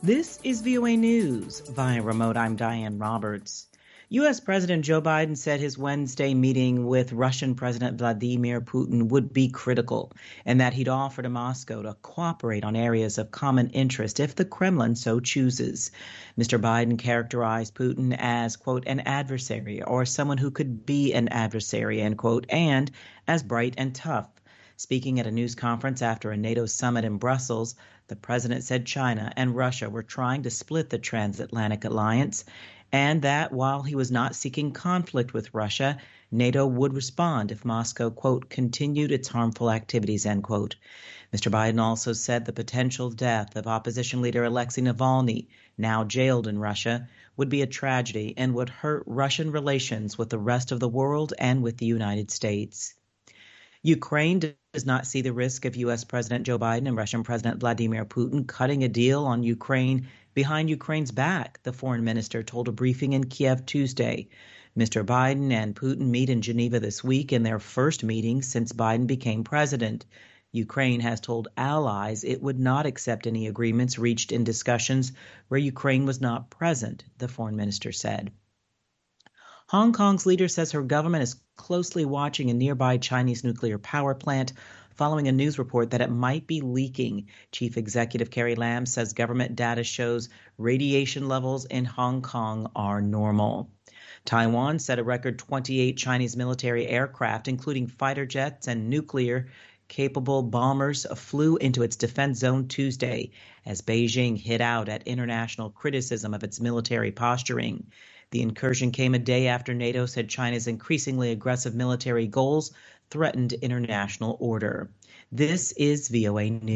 This is VOA News. Via remote, I'm Diane Roberts. U.S. President Joe Biden said his Wednesday meeting with Russian President Vladimir Putin would be critical and that he'd offer to Moscow to cooperate on areas of common interest if the Kremlin so chooses. Mr. Biden characterized Putin as, quote, an adversary or someone who could be an adversary, end quote, and as bright and tough. Speaking at a news conference after a NATO summit in Brussels, the president said China and Russia were trying to split the transatlantic alliance and that while he was not seeking conflict with Russia, NATO would respond if Moscow, quote, continued its harmful activities, end quote. Mr. Biden also said the potential death of opposition leader Alexei Navalny, now jailed in Russia, would be a tragedy and would hurt Russian relations with the rest of the world and with the United States. Ukraine does not see the risk of U.S. President Joe Biden and Russian President Vladimir Putin cutting a deal on Ukraine behind Ukraine's back, the foreign minister told a briefing in Kiev Tuesday. Mr. Biden and Putin meet in Geneva this week in their first meeting since Biden became president. Ukraine has told allies it would not accept any agreements reached in discussions where Ukraine was not present, the foreign minister said. Hong Kong's leader says her government is closely watching a nearby Chinese nuclear power plant following a news report that it might be leaking. Chief Executive Carrie Lam says government data shows radiation levels in Hong Kong are normal. Taiwan said a record 28 Chinese military aircraft, including fighter jets and nuclear-capable bombers, flew into its defense zone Tuesday as Beijing hit out at international criticism of its military posturing. The incursion came a day after NATO said China's increasingly aggressive military goals threatened international order. This is VOA News.